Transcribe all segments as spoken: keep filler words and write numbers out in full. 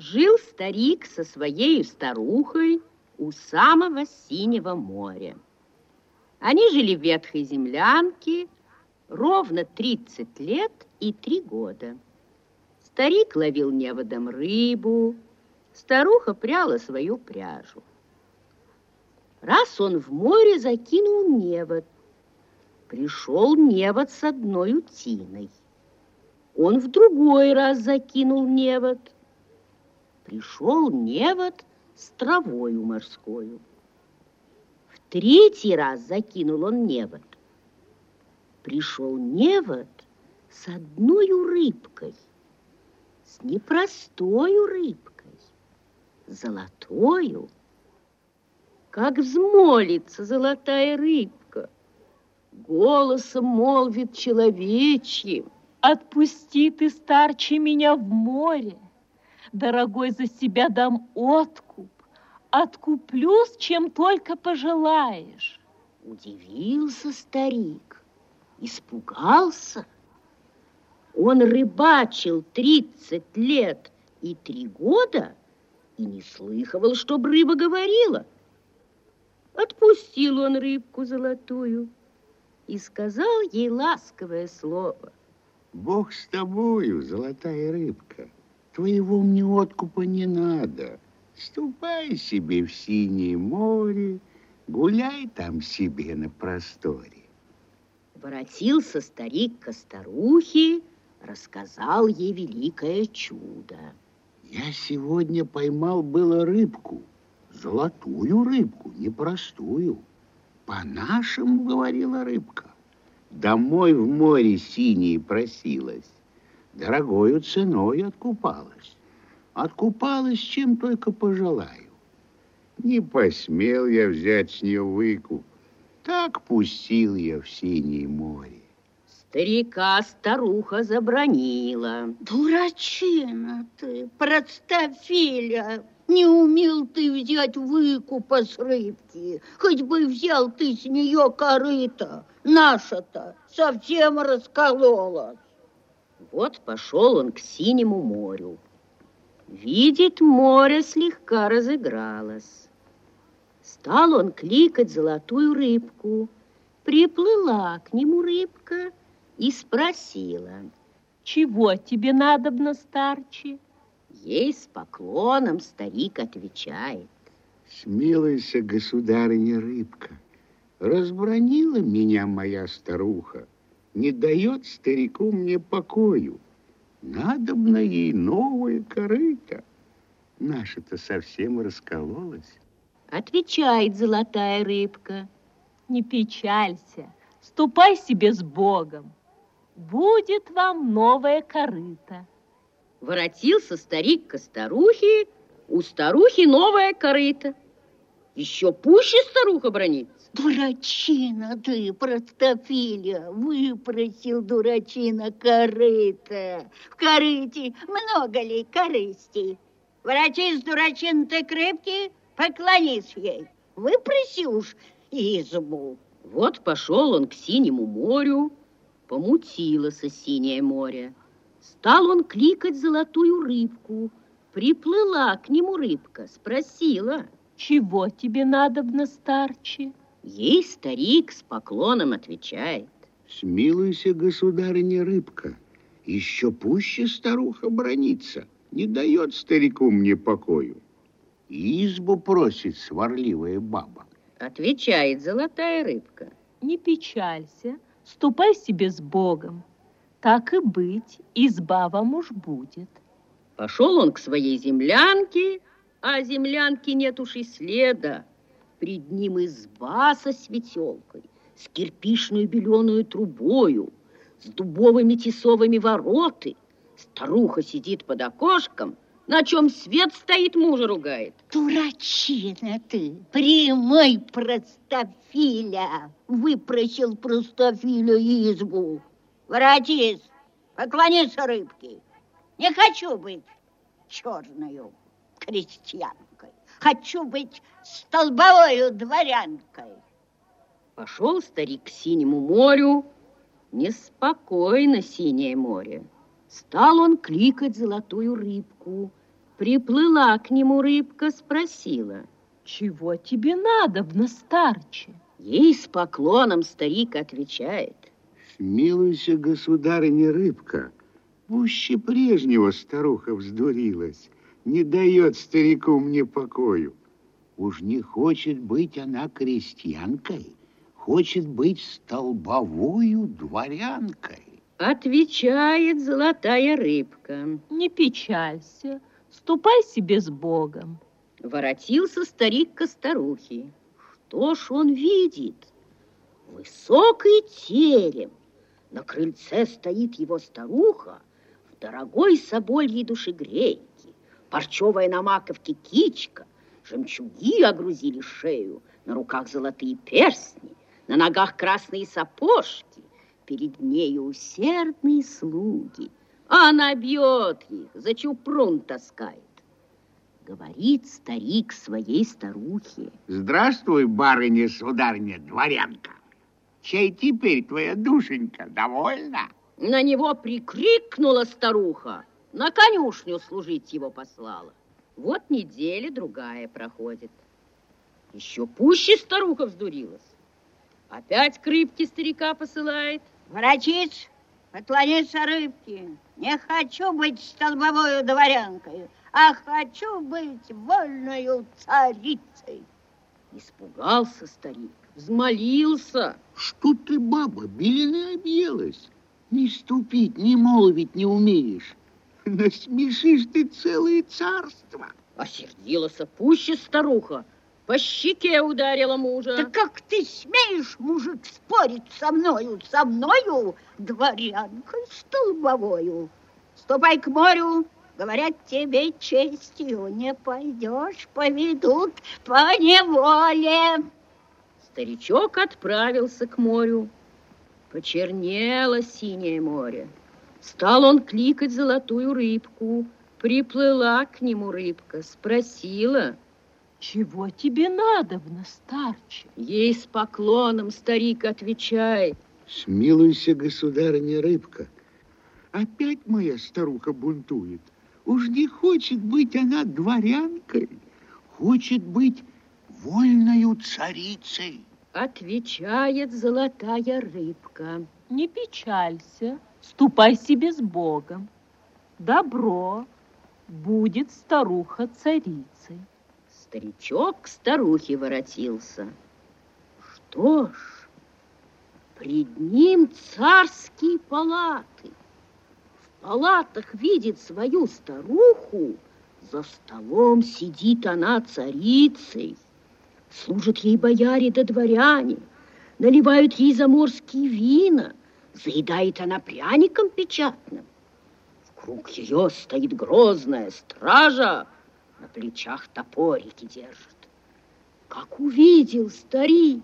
Жил старик со своей старухой у самого синего моря. Они жили в ветхой землянке ровно тридцать лет и три года. Старик ловил неводом рыбу, старуха пряла свою пряжу. Раз он в море закинул невод, пришел невод с одной утиной. Он в другой раз закинул невод, пришел невод с травою морскою. В третий раз закинул он невод, пришел невод с одною рыбкой, с непростою рыбкой, золотою. Как взмолится золотая рыбка, голосом молвит человечьим: отпусти ты, старче, меня в море, дорогой, за себя дам откуп, откуплюсь, чем только пожелаешь. Удивился старик, испугался. Он рыбачил тридцать лет и три года и не слыхивал, чтоб рыба говорила. Отпустил он рыбку золотую и сказал ей ласковое слово: Бог с тобою, золотая рыбка, твоего мне откупа не надо. Ступай себе в синее море, гуляй там себе на просторе. Воротился старик ко старухе, рассказал ей великое чудо. Я сегодня поймал было рыбку, золотую рыбку, непростую. По-нашему, говорила рыбка, домой в море синее просилась, дорогою ценой откупалась. Откупалась, чем только пожелаю. Не посмел я взять с нее выкуп, так пустил я в синее море. Старика старуха забранила. Дурачина ты, простофиля, не умел ты взять выкупа с рыбки, хоть бы взял ты с нее корыто, наша-то совсем раскололась. Вот пошел он к синему морю. Видит, море слегка разыгралось. Стал он кликать золотую рыбку. Приплыла к нему рыбка и спросила: чего тебе надобно, старче? Ей с поклоном старик отвечает: смилуйся, государыня рыбка, разбранила меня моя старуха, не дает старику мне покою. Надобно ей новое корыто. Наша-то совсем раскололась. Отвечает золотая рыбка: не печалься, ступай себе с Богом. Будет вам новое корыто. Воротился старик ко старухе, у старухи новое корыто. Еще пуще старуха бранится. Дурачина ты, простофиля, выпросил, дурачина, корыто. В корыте много ли корыстей? Воротись, дурачина ты, к рыбке, поклонись ей. Выпроси уж избу. Вот пошел он к синему морю, помутилось синее море. Стал он кликать золотую рыбку. Приплыла к нему рыбка, спросила: чего тебе надобно, старче? Ей старик с поклоном отвечает: смилуйся, государыня рыбка, еще пуще старуха бранится, не дает старику мне покою. Избу просит сварливая баба. Отвечает золотая рыбка: не печалься, ступай себе с Богом. Так и быть, изба вам уж будет. Пошел он к своей землянке, а землянки нет уж и следа. Пред ним изба со светелкой, с кирпичную беленую трубою, с дубовыми тесовыми вороты. Старуха сидит под окошком, на чем свет стоит, мужа ругает. Дурачина ты, прямой простофиля, выпросил простофиля избу. Воротись, поклонись рыбке. Не хочу быть черною крестьянкой, хочу быть столбовою дворянкой. Пошел старик к синему морю, неспокойно синее море. Стал он кликать золотую рыбку. Приплыла к нему рыбка, спросила: чего тебе надобно, старче? Ей с поклоном старик отвечает: смилуйся, государыня рыбка, пуще прежнего старуха вздурилась, не дает старику мне покою. Уж не хочет быть она крестьянкой, хочет быть столбовою дворянкой. Отвечает золотая рыбка: не печалься, ступай себе с Богом. Воротился старик ко старухе. Что ж он видит? Высокий терем. На крыльце стоит его старуха в дорогой собольей душегрейке, парчевая на маковке кичка, жемчуги огрузили шею, на руках золотые перстни, на ногах красные сапожки, перед нею усердные слуги, а она бьет их, за чупрун таскает. Говорит старик своей старухе: здравствуй, барыня, сударыня, дворянка. Чей теперь твоя душенька, довольна? На него прикрикнула старуха, на конюшню служить его послала. Вот неделя другая проходит. Еще пуще старуха вздурилась. Опять к рыбке старика посылает: воротись, поклониться рыбке. Не хочу быть столбовою дворянкой, а хочу быть вольною царицей. Испугался старик, взмолился: что ты, баба, беленая объелась? Ни ступить, ни молвить не умеешь. Насмешишь ты целое царство. Осердилась пуще старуха, по щеке ударила мужа. Да как ты смеешь, мужик, спорить со мною, со мною, дворянкой столбовою? Ступай к морю, говорят, тебе честью не пойдешь, поведут по неволе. Старичок отправился к морю. Почернело синее море. Стал он кликать золотую рыбку. Приплыла к нему рыбка, спросила: чего тебе надобно, старче? Ей с поклоном старик отвечает: смилуйся, государыня рыбка, опять моя старуха бунтует. Уж не хочет быть она дворянкой, хочет быть вольною царицей. Отвечает золотая рыбка: не печалься, ступай себе с Богом. Добро, будет старуха царицей. Старичок к старухе воротился. Что ж, пред ним царские палаты. В палатах видит свою старуху, за столом сидит она царицей. Служат ей бояре да дворяне, наливают ей заморские вина, заедает она пряником печатным. Вокруг ее стоит грозная стража, на плечах топорики держит. Как увидел старик,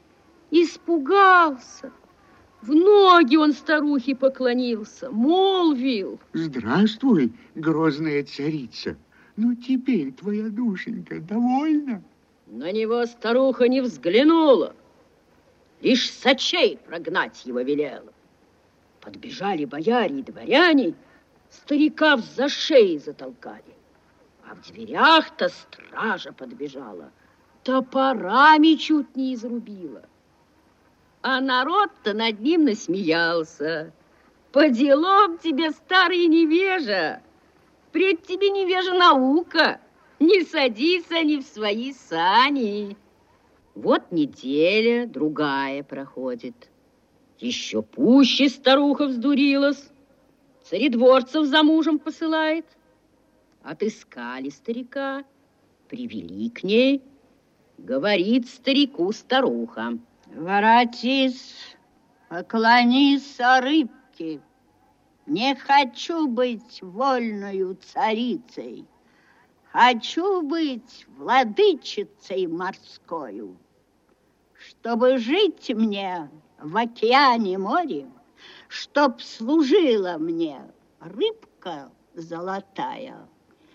испугался. В ноги он старухе поклонился, молвил: здравствуй, грозная царица, ну теперь твоя душенька довольна? На него старуха не взглянула, лишь с очей прогнать его велела. Подбежали бояре и дворяне, старика за шеи затолкали. А в дверях-то стража подбежала, топорами чуть не изрубила. А народ-то над ним насмеялся. По делам тебе, старый невежа, пред тебе невежа наука, не садись они в свои сани. Вот неделя другая проходит. Еще пуще старуха вздурилась, царедворцев за мужем посылает. Отыскали старика, привели к ней. Говорит старику старуха: воротись, поклонись рыбке. Не хочу быть вольною царицей, хочу быть владычицей морскою. Чтобы жить мне в океане море, чтоб служила мне рыбка золотая,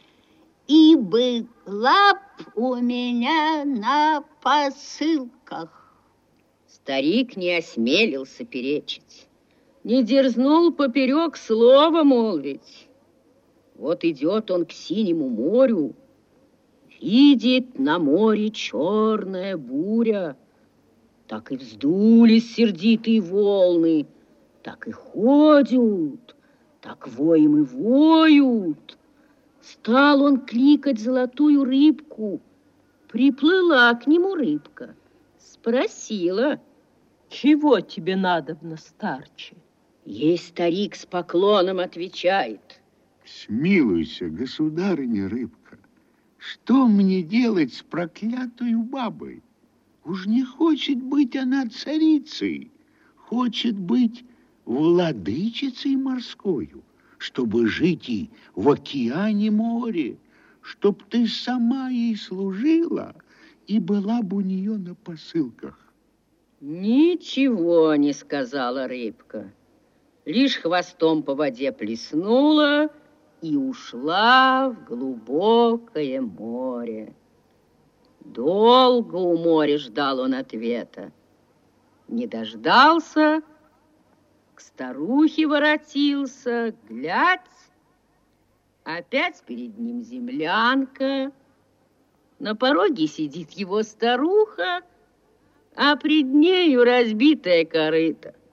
и была б у меня на посылках. Старик не осмелился перечить, не дерзнул поперек слова молвить. Вот идет он к синему морю, видит на море черная буря. Так и вздулись сердитые волны, так и ходят, так воем и воют. Стал он кликать золотую рыбку. Приплыла к нему рыбка, спросила: чего тебе надобно, старче? Ей старик с поклоном отвечает: смилуйся, государыня рыбка, что мне делать с проклятою бабой? Уж не хочет быть она царицей, хочет быть владычицей морскою, чтобы жить и в океане море, чтоб ты сама ей служила и была бы у нее на посылках. Ничего не сказала рыбка, лишь хвостом по воде плеснула и ушла в глубокое море. Долго у моря ждал он ответа. Не дождался, к старухе воротился, глядь, опять перед ним землянка. На пороге сидит его старуха, а пред нею разбитая корыто.